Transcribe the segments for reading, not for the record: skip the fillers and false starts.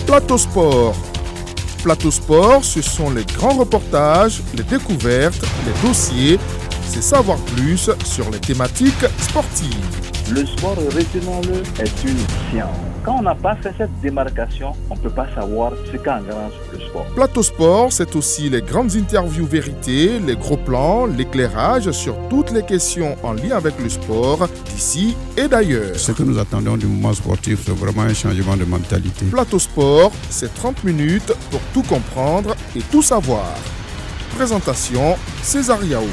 Plateau Sport. Plateau Sport, ce sont les grands reportages, les découvertes, les dossiers, c'est savoir plus sur les thématiques sportives. Le sport, retenons-le, est une science. Quand on n'a pas fait cette démarcation, on ne peut pas savoir ce qu'engrange le sport. Plateau Sport, c'est aussi les grandes interviews vérités, les gros plans, l'éclairage sur toutes les questions en lien avec le sport, d'ici et d'ailleurs. Ce que nous attendons du mouvement sportif, c'est vraiment un changement de mentalité. Plateau Sport, c'est 30 minutes pour tout comprendre et tout savoir. Présentation, César Yao.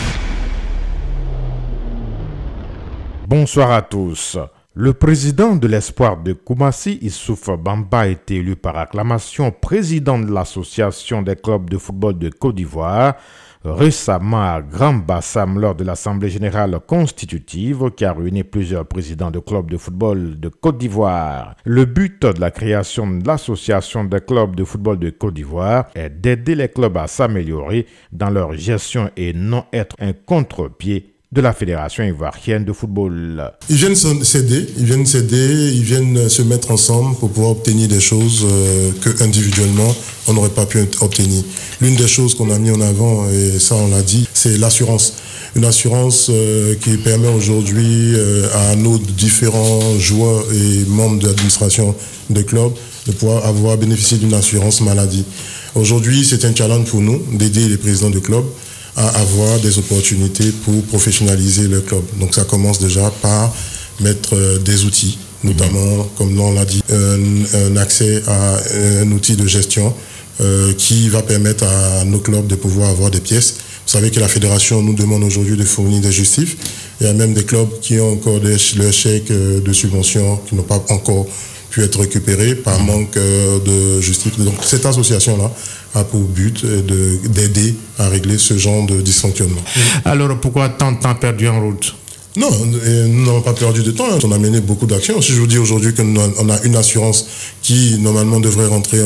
Bonsoir à tous. Le président de l'Espoir de Koumassi, Issouf Bamba, a été élu par acclamation président de l'Association des clubs de football de Côte d'Ivoire, récemment à Grand Bassam lors de l'Assemblée générale constitutive qui a réuni plusieurs présidents de clubs de football de Côte d'Ivoire. Le but de la création de l'Association des clubs de football de Côte d'Ivoire est d'aider les clubs à s'améliorer dans leur gestion et non être un contre-pied de la Fédération ivoirienne de football. Ils viennent s'aider, ils viennent se mettre ensemble pour pouvoir obtenir des choses que individuellement on n'aurait pas pu obtenir. L'une des choses qu'on a mis en avant, et ça on l'a dit, c'est l'assurance. Une assurance qui permet aujourd'hui à nos différents joueurs et membres de l'administration des clubs de pouvoir bénéficier d'une assurance maladie. Aujourd'hui, c'est un challenge pour nous d'aider les présidents de clubs à avoir des opportunités pour professionnaliser le club. Donc ça commence déjà par mettre des outils, notamment, comme on l'a dit, un accès à un outil de gestion qui va permettre à nos clubs de pouvoir avoir des pièces. Vous savez que la fédération nous demande aujourd'hui de fournir des justifs. Il y a même des clubs qui ont encore leurs chèques de subvention qui n'ont pas encore pu être récupérés par manque de justifs. Donc cette association-là a pour but d'aider à régler ce genre de dysfonctionnement. Alors pourquoi tant de temps perdu en route ? Non, nous n'avons pas perdu de temps. On a mené beaucoup d'actions. Si je vous dis aujourd'hui qu'on a une assurance qui normalement devrait rentrer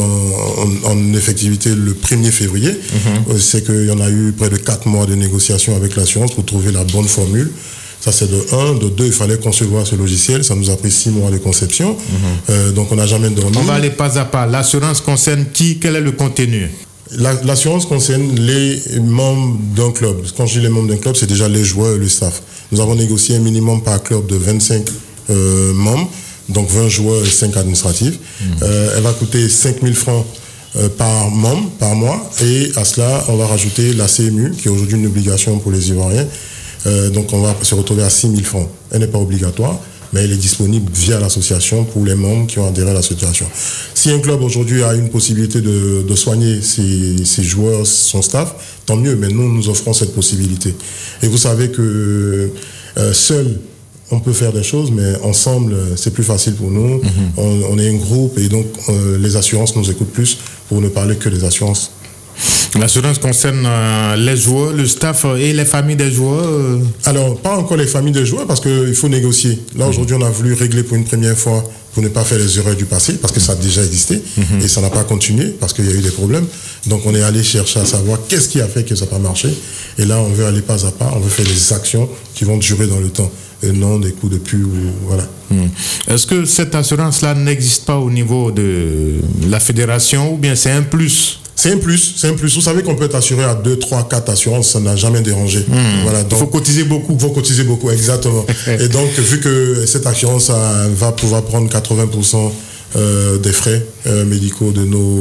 en effectivité le 1er février, c'est qu'il y en a eu près de 4 mois de négociations avec l'assurance pour trouver la bonne formule. Ça, c'est de 1. De 2, il fallait concevoir ce logiciel. Ça nous a pris 6 mois de conception. Donc, on n'a jamais dormi. On va aller pas à pas. L'assurance concerne qui ? Quel est le contenu ? L'assurance concerne les membres d'un club. Quand je dis les membres d'un club, c'est déjà les joueurs et le staff. Nous avons négocié un minimum par club de 25 membres, donc 20 joueurs et 5 administratifs. Elle va coûter 5 000 francs par membre, par mois. Et à cela, on va rajouter la CMU, qui est aujourd'hui une obligation pour les Ivoiriens. Donc on va se retrouver à 6 000 francs. Elle n'est pas obligatoire, mais elle est disponible via l'association pour les membres qui ont adhéré à l'association. Si un club aujourd'hui a une possibilité de soigner ses joueurs, son staff, tant mieux, mais nous offrons cette possibilité. Et vous savez que seul, on peut faire des choses, mais ensemble, c'est plus facile pour nous. On est un groupe et donc les assurances nous écoutent plus pour ne parler que des assurances. L'assurance concerne les joueurs, le staff et les familles des joueurs Alors, pas encore les familles des joueurs parce qu'il faut négocier. Là, aujourd'hui, on a voulu régler pour une première fois pour ne pas faire les erreurs du passé parce que ça a déjà existé et ça n'a pas continué parce qu'il y a eu des problèmes. Donc, on est allé chercher à savoir qu'est-ce qui a fait que ça n'a pas marché. Et là, on veut aller pas à pas, on veut faire des actions qui vont durer dans le temps et non des coups de pub. Voilà. Est-ce que cette assurance-là n'existe pas au niveau de la fédération ou bien c'est un plus ? C'est un plus. Vous savez qu'on peut être assuré à 2, 3, 4 assurances, ça n'a jamais dérangé. Voilà, donc, il faut cotiser beaucoup. Exactement. Et donc, vu que cette assurance va pouvoir prendre 80% des frais médicaux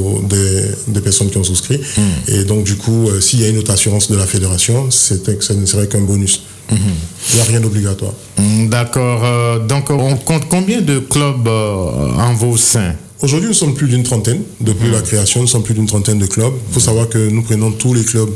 des personnes qui ont souscrit. Et donc, du coup, s'il y a une autre assurance de la fédération, ce ne serait qu'un bonus. Il n'y a rien d'obligatoire. D'accord. Donc, on compte combien de clubs en vos seins ? Aujourd'hui, nous sommes plus d'une trentaine. Depuis la création, nous sommes plus d'une trentaine de clubs. Il faut savoir que nous prenons tous les clubs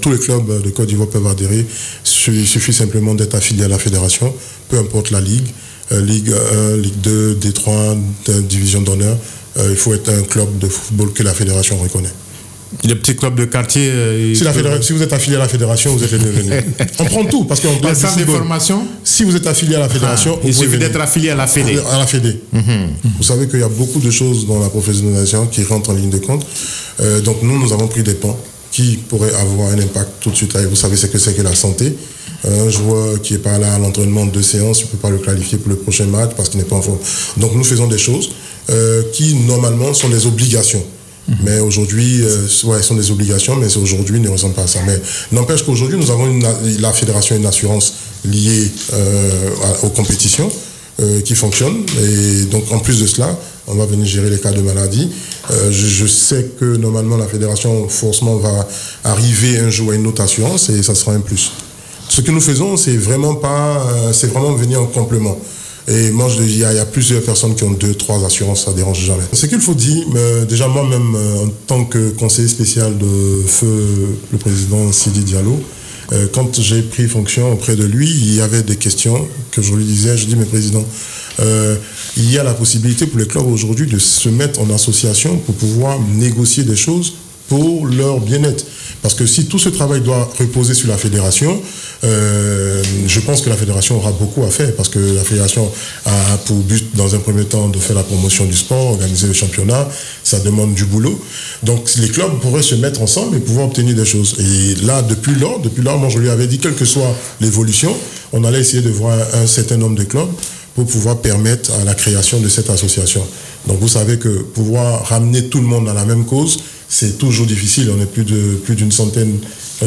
de Côte d'Ivoire peuvent adhérer. Il suffit simplement d'être affilié à la fédération, peu importe la ligue, Ligue 1, Ligue 2, D3, division d'honneur. Il faut être un club de football que la fédération reconnaît. Les petits clubs de quartier. Si vous êtes affilié à la fédération, vous êtes les bienvenus. On prend tout parce qu'on parle de formation. Si vous êtes affilié à la fédération, il suffit d'être affilié à la Fédé. À la Fédé. Vous savez qu'il y a beaucoup de choses dans la professionnalisation qui rentrent en ligne de compte. Donc nous avons pris des pans qui pourraient avoir un impact tout de suite. Vous savez ce que c'est que la santé. Un joueur qui n'est pas là à l'entraînement de 2 séances, je ne peux pas le qualifier pour le prochain match parce qu'il n'est pas en forme. Donc nous faisons des choses qui normalement sont des obligations. Mais aujourd'hui, sont des obligations, mais aujourd'hui ne ressemble pas à ça. Mais n'empêche qu'aujourd'hui, nous avons la fédération une assurance liée aux compétitions qui fonctionne. Et donc, en plus de cela, on va venir gérer les cas de maladie. Je sais que normalement, la fédération forcément va arriver un jour à une autre assurance et ça sera un plus. Ce que nous faisons, c'est vraiment venir en complément. Et moi, il y a plusieurs personnes qui ont 2-3 assurances, ça ne dérange jamais. Ce qu'il faut dire, déjà moi-même, en tant que conseiller spécial de feu le président Sidi Diallo, quand j'ai pris fonction auprès de lui, il y avait des questions que je lui disais. Je dis, mais président, il y a la possibilité pour les clubs aujourd'hui de se mettre en association pour pouvoir négocier des choses pour leur bien-être. Parce que si tout ce travail doit reposer sur la fédération, je pense que la fédération aura beaucoup à faire, parce que la fédération a pour but, dans un premier temps, de faire la promotion du sport, organiser le championnat, ça demande du boulot. Donc les clubs pourraient se mettre ensemble et pouvoir obtenir des choses. Et là, depuis lors, moi je lui avais dit, quelle que soit l'évolution, on allait essayer de voir un certain nombre de clubs pour pouvoir permettre à la création de cette association. Donc vous savez que pouvoir ramener tout le monde à la même cause, c'est toujours difficile. On est plus d'une centaine,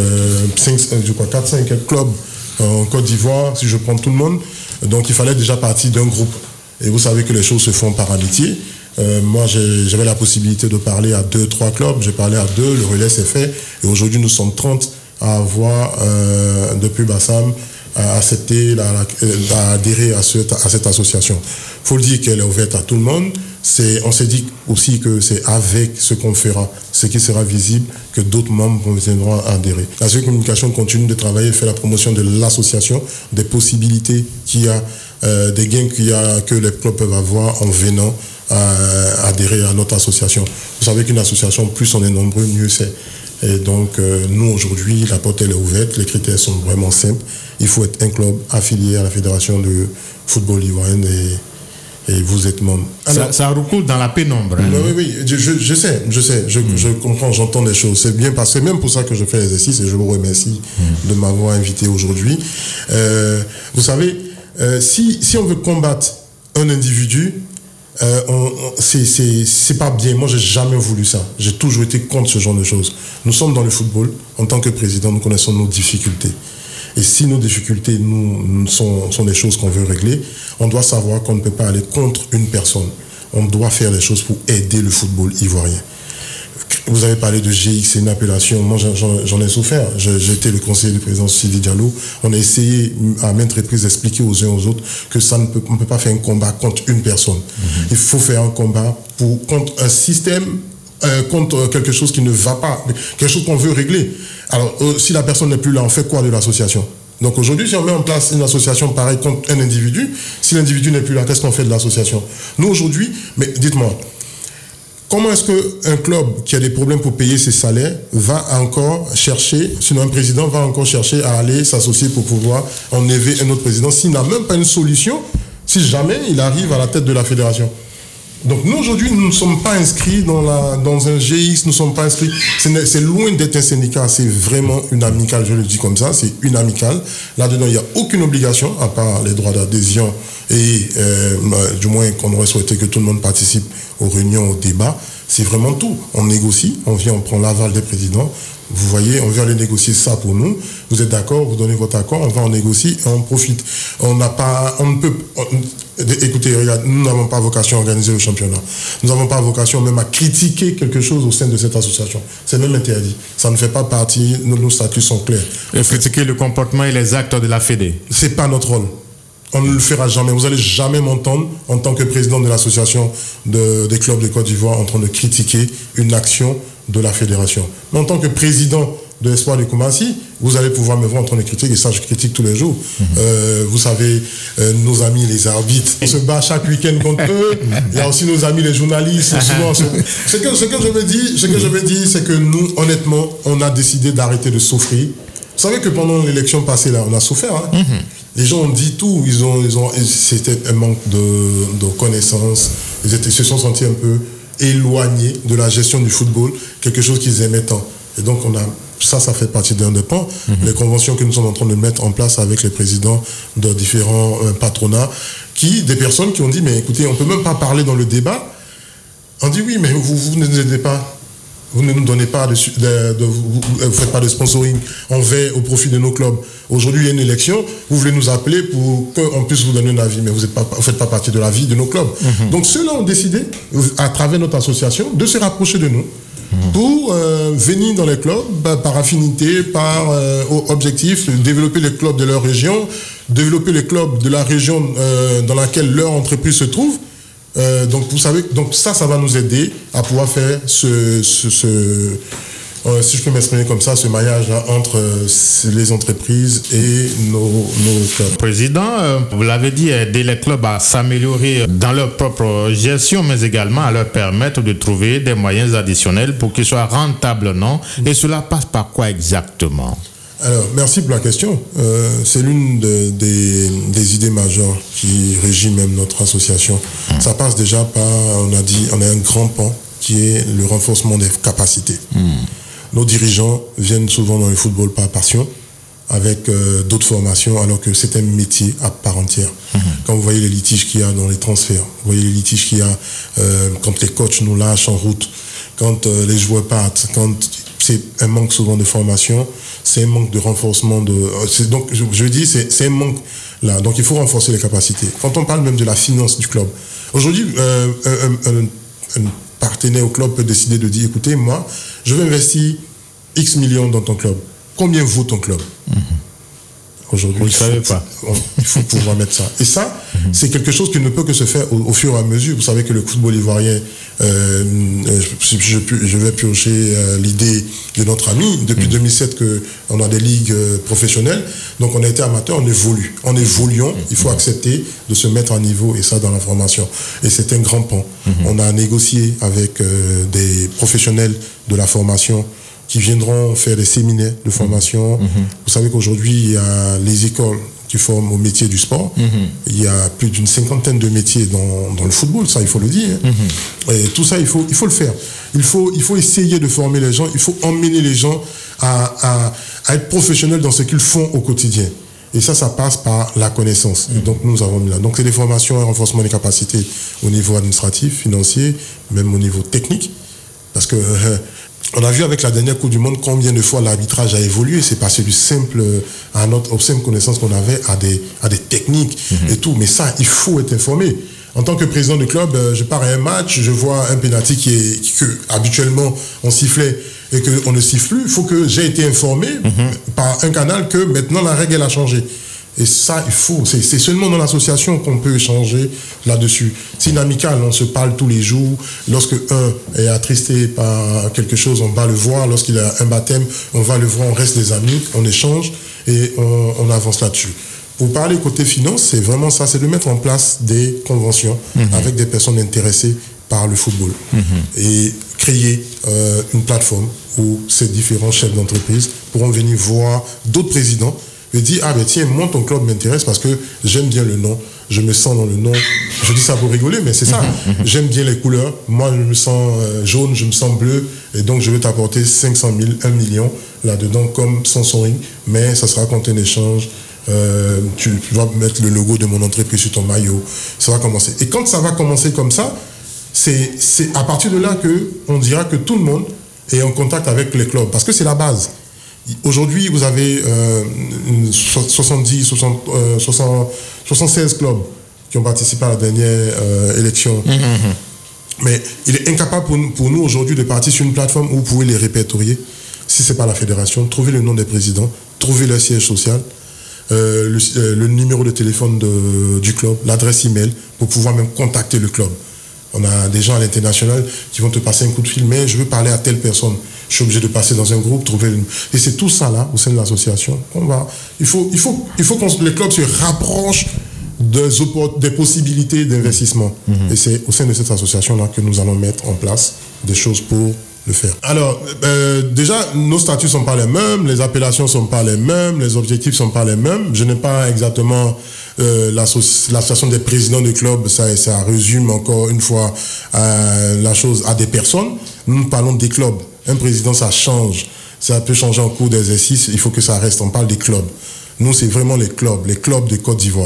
4-5 clubs en Côte d'Ivoire, si je prends tout le monde. Donc il fallait déjà partir d'un groupe. Et vous savez que les choses se font par amitié. Moi, j'avais la possibilité de parler à 2-3 clubs. J'ai parlé à 2, le relais s'est fait. Et aujourd'hui, nous sommes 30 à avoir, depuis Bassam, à accepter, à adhérer à cette association. Il faut le dire qu'elle est ouverte à tout le monde. On s'est dit aussi que c'est avec ce qu'on fera, ce qui sera visible, que d'autres membres viendront adhérer. La Société Communication continue de travailler et fait la promotion de l'association, des possibilités qu'il y a, des gains que les clubs peuvent avoir en venant adhérer à notre association. Vous savez qu'une association, plus on est nombreux, mieux c'est. Et donc, nous, aujourd'hui, la porte elle est ouverte, les critères sont vraiment simples. Il faut être un club affilié à la Fédération de football ivoirienne et vous êtes membre. Alors, ça recoule dans la pénombre. Hein. Oui, je sais, je comprends, j'entends des choses. C'est bien parce que même pour ça que je fais l'exercice et je vous remercie de m'avoir invité aujourd'hui. Vous savez, si on veut combattre un individu, c'est pas bien. Moi, j'ai jamais voulu ça. J'ai toujours été contre ce genre de choses. Nous sommes dans le football. En tant que président, nous connaissons nos difficultés. Et si nos difficultés sont des choses qu'on veut régler, on doit savoir qu'on ne peut pas aller contre une personne. On doit faire des choses pour aider le football ivoirien. Vous avez parlé de GX, c'est une appellation. Moi, j'en ai souffert. J'étais le conseiller du président Sidi Diallo. On a essayé à maintes reprises d'expliquer aux uns aux autres que on ne peut pas faire un combat contre une personne. Il faut faire un combat contre un système, contre quelque chose qui ne va pas, quelque chose qu'on veut régler. Alors, si la personne n'est plus là, on fait quoi de l'association ? Donc aujourd'hui, si on met en place une association pareille contre un individu, si l'individu n'est plus là, qu'est-ce qu'on fait de l'association ? Nous, aujourd'hui, mais dites-moi, comment est-ce qu'un club qui a des problèmes pour payer ses salaires va encore chercher, sinon un président va encore chercher à aller s'associer pour pouvoir enlever un autre président s'il n'a même pas une solution, si jamais il arrive à la tête de la fédération ? Donc nous aujourd'hui, nous ne sommes pas inscrits dans un GX, nous ne sommes pas inscrits, c'est loin d'être un syndicat, c'est vraiment une amicale, je le dis comme ça, c'est une amicale. Là-dedans, il n'y a aucune obligation, à part les droits d'adhésion et du moins qu'on aurait souhaité que tout le monde participe aux réunions, aux débats. C'est vraiment tout. On négocie, on vient, on prend l'aval des présidents. Vous voyez, on vient aller négocier ça pour nous. Vous êtes d'accord, vous donnez votre accord, on va en négocier et on profite. Écoutez, regarde, nous n'avons pas vocation à organiser le championnat. Nous n'avons pas vocation même à critiquer quelque chose au sein de cette association. C'est même interdit. Ça ne fait pas partie, nos statuts sont clairs. Et critiquer le comportement et les actes de la Fédé. C'est pas notre rôle. On ne le fera jamais. Vous n'allez jamais m'entendre, en tant que président de l'association des clubs de Côte d'Ivoire, en train de critiquer une action de la fédération. Mais en tant que président de l'Espoir de Koumassi, vous allez pouvoir me voir en train de critiquer, et ça je critique tous les jours. Vous savez, nos amis les arbitres, on se bat chaque week-end contre eux. Il y a aussi nos amis les journalistes. Souvent, ce que je veux dire, c'est que nous, honnêtement, on a décidé d'arrêter de souffrir. Vous savez que pendant l'élection passée, là, on a souffert. Hein? Les gens ont dit tout. C'était un manque de connaissances. Ils se sont sentis un peu éloignés de la gestion du football, quelque chose qu'ils aimaient tant. Et donc, ça fait partie d'un des points. Les conventions que nous sommes en train de mettre en place avec les présidents de différents patronats, des personnes qui ont dit, mais écoutez, on ne peut même pas parler dans le débat On dit oui, mais vous ne nous aidez pas. Vous ne nous donnez pas vous faites pas de sponsoring. On va au profit de nos clubs. Aujourd'hui, il y a une élection. Vous voulez nous appeler pour qu'on puisse vous donner un avis, mais vous ne faites pas partie de la vie de nos clubs. Donc, ceux-là ont décidé, à travers notre association, de se rapprocher de nous pour venir dans les clubs par affinité, par objectif, développer les clubs de leur région, développer les clubs de la région dans laquelle leur entreprise se trouve. Donc vous savez, donc ça va nous aider à pouvoir faire si je peux m'exprimer comme ça, ce maillage entre les entreprises et nos clubs. Président, vous l'avez dit, aider les clubs à s'améliorer dans leur propre gestion, mais également à leur permettre de trouver des moyens additionnels pour qu'ils soient rentables, non? Et cela passe par quoi exactement? Alors, merci pour la question. C'est l'une des idées majeures qui régit même notre association. Ça passe déjà par, on a un grand pan qui est le renforcement des capacités. Nos dirigeants viennent souvent dans le football par passion, avec d'autres formations, alors que c'est un métier à part entière. Quand vous voyez les litiges qu'il y a dans les transferts, vous voyez les litiges qu'il y a quand les coachs nous lâchent en route, quand les joueurs partent, quand c'est un manque souvent de formation, c'est un manque de renforcement donc je dis c'est un manque là, donc il faut renforcer les capacités. Quand on parle même de la finance du club, aujourd'hui un partenaire au club peut décider de dire écoutez, moi je vais investir X millions dans ton club, combien vaut ton club? Aujourd'hui, vous ne savez pas. Il faut pouvoir mettre ça. Et ça, c'est quelque chose qui ne peut que se faire au fur et à mesure. Vous savez que le football ivoirien, je vais piocher l'idée de notre ami. Depuis 2007 qu'on a des ligues professionnelles. Donc on a été amateur, on évolue. En évoluant, il faut accepter de se mettre à niveau, et ça dans la formation. Et c'est un grand pan. On a négocié avec des professionnels de la formation qui viendront faire des séminaires de formation. Vous savez qu'aujourd'hui, il y a les écoles qui forment au métier du sport. Il y a plus d'une 50aine de métiers dans le football, ça il faut le dire. Et tout ça, il faut le faire. Il faut essayer de former les gens, il faut emmener les gens à être professionnels dans ce qu'ils font au quotidien. Et ça passe par la connaissance. Et donc nous avons mis là. Donc c'est des formations et renforcement des capacités au niveau administratif, financier, même au niveau technique. Parce que on a vu avec la dernière Coupe du Monde combien de fois l'arbitrage a évolué. C'est passé du simple aux simples connaissances qu'on avait à des techniques et tout. Mais ça, il faut être informé. En tant que président du club, je pars à un match, je vois un penalty que habituellement on sifflait et qu'on ne siffle plus. Il faut que j'ai été informé par un canal que maintenant la règle elle a changé. Et ça, il faut. C'est seulement dans l'association qu'on peut échanger là-dessus. C'est une amicale, on se parle tous les jours. Lorsque un est attristé par quelque chose, on va le voir. Lorsqu'il a un baptême, on va le voir, on reste des amis, on échange et on avance là-dessus. Pour parler côté finance, c'est vraiment ça, c'est de mettre en place des conventions avec des personnes intéressées par le football et créer une plateforme où ces différents chefs d'entreprise pourront venir voir d'autres présidents et dire ah ben tiens, moi ton club m'intéresse parce que j'aime bien le nom, je me sens dans le nom. Je dis ça pour rigoler, mais c'est ça. J'aime bien les couleurs. Moi, je me sens jaune, je me sens bleu, et donc je vais t'apporter 500 000, 1 million là-dedans comme sponsoring, mais ça sera contre un échange. Tu vas mettre le logo de mon entreprise sur ton maillot. Ça va commencer. Et quand ça va commencer comme ça, c'est à partir de là qu'on dira que tout le monde est en contact avec les clubs, parce que c'est la base. Aujourd'hui, vous avez 76 clubs qui ont participé à la dernière élection. Mais il est incapable pour nous aujourd'hui de partir sur une plateforme où vous pouvez les répertorier. Si ce n'est pas la fédération, trouver le nom des présidents, trouver leur siège social, le numéro de téléphone du club, l'adresse email, pour pouvoir même contacter le club. On a des gens à l'international qui vont te passer un coup de fil, mais je veux parler à telle personne. Je suis obligé de passer dans un groupe, Et c'est tout ça là, au sein de l'association, qu'on va. Il faut que les clubs se rapprochent des possibilités d'investissement. Et c'est au sein de cette association-là que nous allons mettre en place des choses pour le faire. Alors, déjà, nos statuts ne sont pas les mêmes, les appellations ne sont pas les mêmes, les objectifs ne sont pas les mêmes. Je n'ai pas exactement l'association des présidents du club, ça résume encore une fois la chose à des personnes. Nous parlons des clubs. Un président, ça change. Ça peut changer en cours d'exercice, il faut que ça reste. On parle des clubs. Nous, c'est vraiment les clubs de Côte d'Ivoire.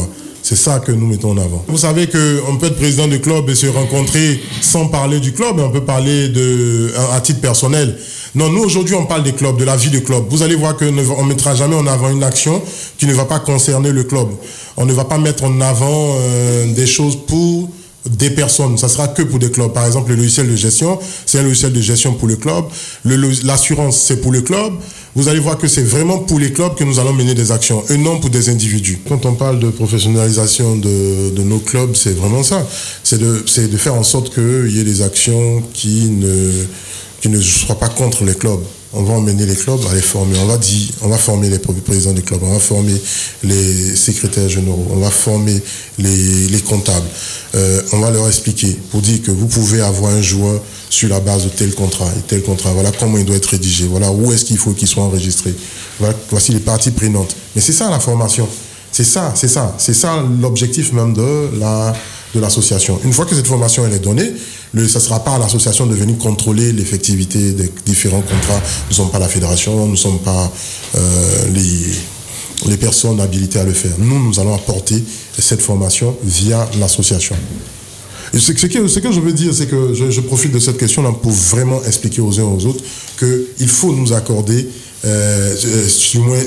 C'est ça que nous mettons en avant. Vous savez qu'on peut être président de club et se rencontrer sans parler du club, et on peut parler à titre personnel. Non, nous aujourd'hui on parle des clubs, de la vie du club. Vous allez voir qu'on ne mettra jamais en avant une action qui ne va pas concerner le club. On ne va pas mettre en avant des choses pour des personnes, ça sera que pour des clubs. Par exemple, le logiciel de gestion, c'est un logiciel de gestion pour le club. L'assurance, c'est pour le club. Vous allez voir que c'est vraiment pour les clubs que nous allons mener des actions, et non pour des individus. Quand on parle de professionnalisation de nos clubs, c'est vraiment ça. C'est de faire en sorte qu'il y ait des actions qui ne soient pas contre les clubs. On va emmener les clubs à les former. On va former les présidents des clubs, on va former les secrétaires généraux, on va former les comptables. On va leur expliquer pour dire que vous pouvez avoir un joueur sur la base de tel contrat et tel contrat. Voilà comment il doit être rédigé. Voilà où est-ce qu'il faut qu'il soit enregistré. Voici les parties prenantes. Mais c'est ça la formation. C'est ça l'objectif même de l'association. Une fois que cette formation elle est donnée, ça ne sera pas à l'association de venir contrôler l'effectivité des différents contrats. Nous ne sommes pas la fédération, nous ne sommes pas les personnes habilitées à le faire. Nous allons apporter cette formation via l'association. Et ce que je veux dire, c'est que je profite de cette question-là pour vraiment expliquer aux uns et aux autres qu'il faut nous accorder, du moins,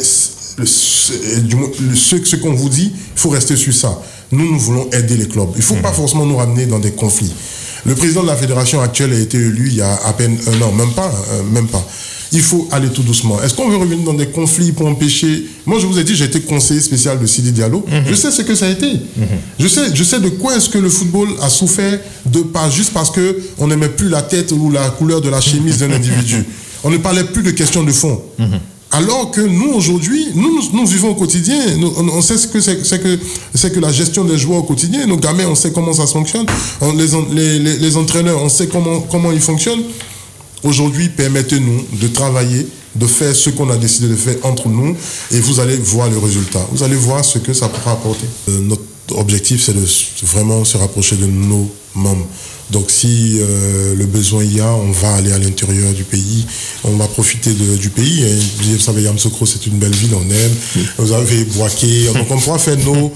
ce qu'on vous dit, il faut rester sur ça. Nous voulons aider les clubs. Il ne faut pas forcément nous ramener dans des conflits. Le président de la fédération actuelle a été élu il y a à peine un an, même pas. Il faut aller tout doucement. Est-ce qu'on veut revenir dans des conflits pour empêcher... Moi, je vous ai dit, j'ai été conseiller spécial de Sidi Diallo. Je sais ce que ça a été. Je sais de quoi est-ce que le football a souffert, pas juste parce qu'on n'aimait plus la tête ou la couleur de la chemise d'un individu. On ne parlait plus de questions de fond. Alors que nous, aujourd'hui, nous vivons au quotidien. On sait ce que c'est que la gestion des joueurs au quotidien. Nos gamins, on sait comment ça fonctionne. Les entraîneurs, on sait comment ils fonctionnent. Aujourd'hui, permettez-nous de travailler, de faire ce qu'on a décidé de faire entre nous, et vous allez voir le résultat. Vous allez voir ce que ça pourra apporter. Notre objectif, c'est de vraiment se rapprocher de nos membres. Donc si le besoin y a, on va aller à l'intérieur du pays, on va profiter du pays. Vous savez, Yamoussoukro, c'est une belle ville, on aime. Vous avez Bouaké, donc on pourra faire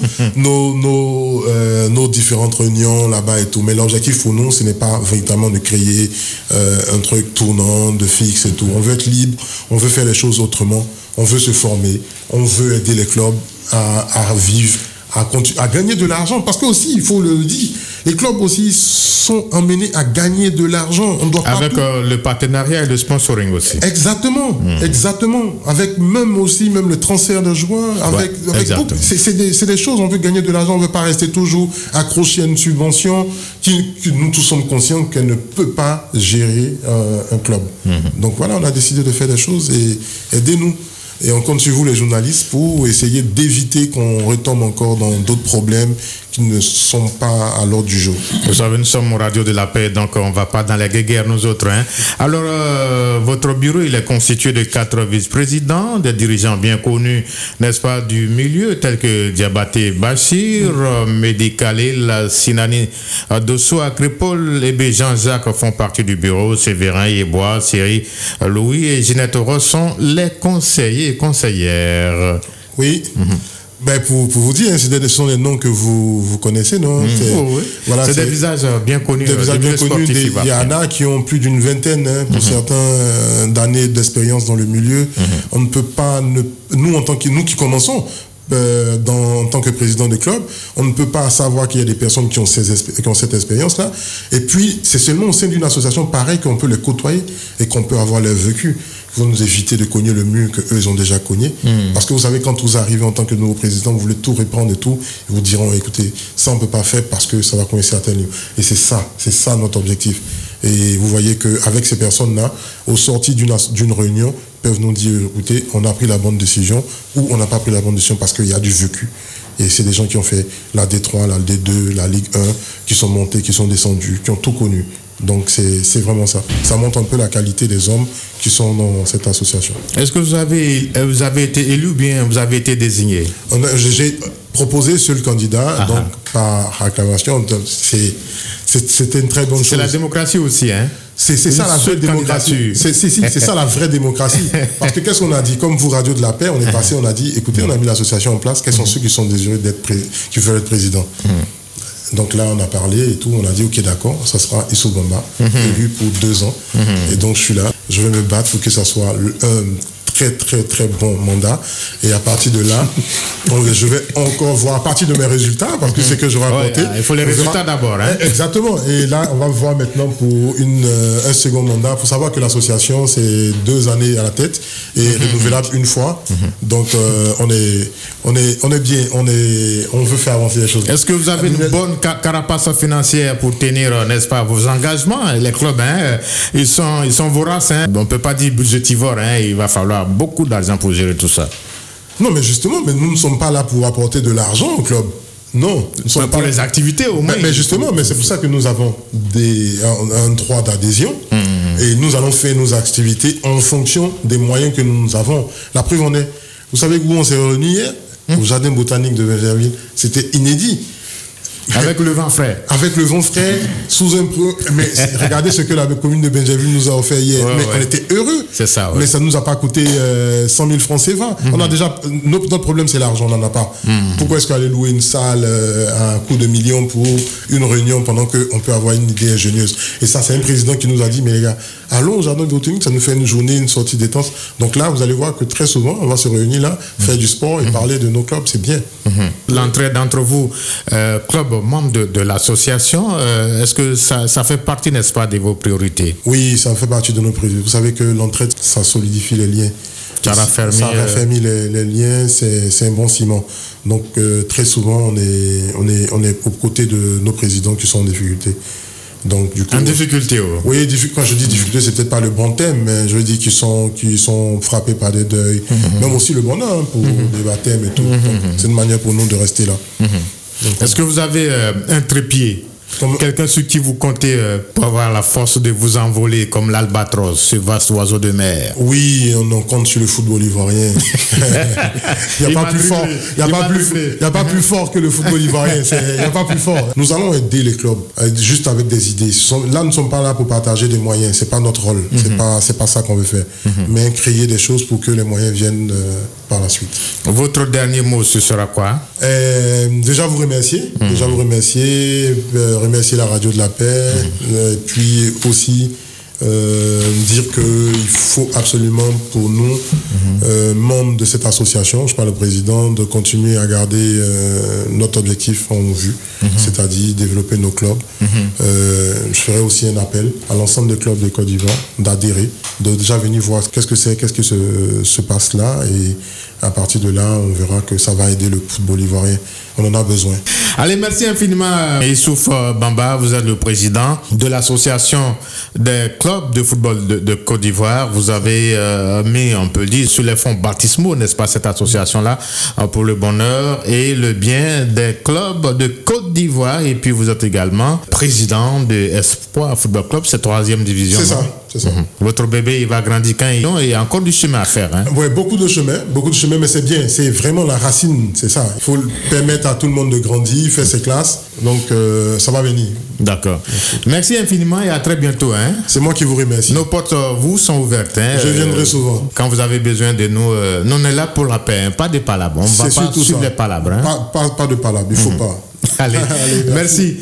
nos différentes réunions là-bas et tout. Mais l'objectif pour nous, ce n'est pas véritablement de créer un truc tournant, de fixe et tout. On veut être libre, on veut faire les choses autrement, on veut se former, on veut aider les clubs à vivre, à gagner de l'argent. Parce que aussi, il faut le dire, les clubs aussi sont emmenés à gagner de l'argent. On doit avec le partenariat et le sponsoring aussi. Exactement. Avec même le transfert de joueurs. C'est des choses, on veut gagner de l'argent, on ne veut pas rester toujours accroché à une subvention que nous tous sommes conscients qu'elle ne peut pas gérer un club. Donc voilà, on a décidé de faire des choses et aidez-nous. Et on compte sur vous, les journalistes, pour essayer d'éviter qu'on retombe encore dans d'autres problèmes qui ne sont pas à l'ordre du jour. Vous savez, nous sommes au Radio de la Paix, donc on ne va pas dans la guerre, nous autres. Alors, votre bureau, il est constitué de 4 vice-présidents, des dirigeants bien connus, n'est-ce pas, du milieu, tels que Diabaté Bachir, Mehdi Khalil, Sinani Dosso, Akripol et Jean-Jacques font partie du bureau, Séverin Yebois, Siri Louis et Ginette Ross sont les conseillers et conseillères. Oui. Pour vous dire, ce sont des noms que vous connaissez, non? Oui. Voilà, c'est des visages bien connus. Des visages bien connus. Il y en a qui ont plus d'une vingtaine, pour certains, d'années d'expérience dans le milieu. On ne peut pas, nous qui commençons, en tant que président de club, on ne peut pas savoir qu'il y a des personnes qui ont cette expérience-là. Et puis, c'est seulement au sein d'une association pareille qu'on peut les côtoyer et qu'on peut avoir leur vécu. Il faut nous éviter de cogner le mur qu'eux ils ont déjà cogné. Parce que vous savez, quand vous arrivez en tant que nouveau président, vous voulez tout reprendre et tout, ils vous diront, écoutez, ça on ne peut pas faire parce que ça va coincer à tel niveau. Et c'est ça notre objectif. Et vous voyez qu'avec ces personnes-là, au sorti d'une réunion, peuvent nous dire, écoutez, on a pris la bonne décision ou on n'a pas pris la bonne décision parce qu'il y a du vécu. Et c'est des gens qui ont fait la D3, la D2, la Ligue 1, qui sont montés, qui sont descendus, qui ont tout connu. Donc c'est vraiment ça. Ça montre un peu la qualité des hommes qui sont dans cette association. Est-ce que vous avez été élu ou bien vous avez été désigné? J'ai proposé seul candidat, donc par acclamation. c'était une très bonne chose. C'est la démocratie aussi, hein. C'est ça la vraie démocratie. C'est ça la vraie démocratie. Parce que qu'est-ce qu'on a dit? Comme vous, Radio de la Paix, on est passé, on a dit, écoutez, on a mis l'association en place, quels sont ceux qui sont désireux qui veulent être président? Donc là, on a parlé et tout, on a dit, ok, d'accord, ça sera Issou Bamba, élu pour 2 ans. Et donc, je suis là, je vais me battre pour que ça soit très bon mandat. Et à partir de là, je vais encore voir à partir de mes résultats, parce que c'est que je vais apporter. Il faut les résultats d'abord. Hein. Exactement. Et là, on va voir maintenant pour un second mandat. Il faut savoir que l'association, c'est 2 années à la tête et renouvelable une fois. Donc, on est bien. On veut faire avancer les choses. Est-ce que vous avez une bonne carapace financière pour tenir, n'est-ce pas, vos engagements? Les clubs, hein, ils sont voraces. Hein. On ne peut pas dire budgétivore. Hein. Il va falloir beaucoup d'argent pour gérer tout ça. Non, mais justement, nous ne sommes pas là pour apporter de l'argent au club. Non. Pour les activités au moins. Mais justement, c'est pour ça que nous avons un droit d'adhésion et nous allons faire nos activités en fonction des moyens que nous avons. La preuve en est, vous savez où on s'est réunis hier? Au jardin botanique de Benjerville. C'était inédit. Avec le vent frais. Avec le vent frais, sous un peu. Mais regardez ce que la commune de Benjerville nous a offert hier. On était heureux. C'est ça, ouais. Mais ça ne nous a pas coûté 100 000 francs CFA. On a déjà. Notre problème, c'est l'argent, on n'en a pas. Pourquoi est-ce qu'aller louer une salle à un coût de millions pour une réunion pendant qu'on peut avoir une idée ingénieuse? Et ça, c'est un président qui nous a dit, mais les gars, allons au jardin botanique, ça nous fait une journée, une sortie détente. Donc là, vous allez voir que très souvent, on va se réunir là, faire du sport et parler de nos clubs, c'est bien. L'entrée d'entre vous, club membre de l'association, est-ce que ça fait partie, n'est-ce pas, de vos priorités? Oui, ça fait partie de nos priorités. Vous savez que l'entraide, ça solidifie les liens. Ça raffermit les liens, c'est un bon ciment. Donc très souvent, on est aux côtés de nos présidents qui sont en difficulté. Donc, du coup, en difficulté, oui, quand je dis difficulté, c'est peut-être pas le bon thème, mais je veux dire qu'ils sont frappés par des deuils, même aussi le bonheur pour les baptêmes et tout. C'est une manière pour nous de rester là. Est-ce que vous avez un trépied? Quelqu'un sur qui vous comptez pour avoir la force de vous envoler comme l'albatros, ce vaste oiseau de mer? Oui, on compte sur le football ivoirien. Il n'y a pas plus fort que le football ivoirien. Il n'y a pas plus fort. Nous allons aider les clubs juste avec des idées. Là, nous ne sommes pas là pour partager des moyens. C'est pas notre rôle. C'est pas ça qu'on veut faire. Mais créer des choses pour que les moyens viennent par la suite. Votre dernier mot, ce sera quoi? Déjà vous remercier. Remercier la Radio de la Paix, puis aussi dire qu'il faut absolument pour nous, membres de cette association, je parle au président, de continuer à garder notre objectif en vue, c'est-à-dire développer nos clubs. Je ferai aussi un appel à l'ensemble des clubs de Côte d'Ivoire d'adhérer, de déjà venir voir qu'est-ce que se passe là, et à partir de là, on verra que ça va aider le football ivoirien. On en a besoin. Allez, merci infiniment, Issouf Bamba. Vous êtes le président de l'association des clubs de football de Côte d'Ivoire. Vous avez mis, on peut le dire, sur les fonds baptismaux, n'est-ce pas, cette association-là, pour le bonheur et le bien des clubs de Côte d'Ivoire. Et puis, vous êtes également président de Espoir Football Club, c'est 3e division. C'est ça. C'est ça. Votre bébé, il va grandir quand il y a encore du chemin à faire. Hein? Oui, beaucoup de chemin, mais c'est bien. C'est vraiment la racine, c'est ça. Il faut permettre à tout le monde de grandir, faire ses classes. Donc, ça va venir. D'accord. Merci infiniment et à très bientôt. Hein? C'est moi qui vous remercie. Nos portes, vous, sont ouvertes. Hein? Je viendrai souvent. Quand vous avez besoin de nous, nous on est là pour la paix, hein? Pas de palabres. On ne va pas suivre les palabres. Hein? Pas de palabres, il ne faut pas. Allez, merci.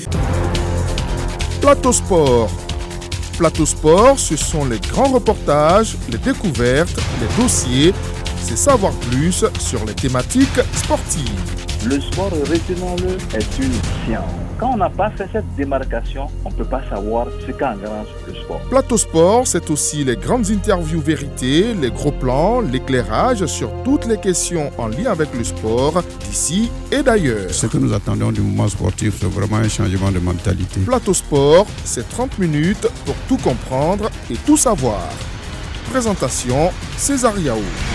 Plateau Sport. Plateau Sport, ce sont les grands reportages, les découvertes, les dossiers, c'est savoir plus sur les thématiques sportives. Le sport, retenons-le, est une science. Quand on n'a pas fait cette démarcation, on ne peut pas savoir ce qu'engrange le sport. Plateau Sport, c'est aussi les grandes interviews vérités, les gros plans, l'éclairage sur toutes les questions en lien avec le sport, d'ici et d'ailleurs. Ce que nous attendons du mouvement sportif, c'est vraiment un changement de mentalité. Plateau Sport, c'est 30 minutes pour tout comprendre et tout savoir. Présentation, César Yao.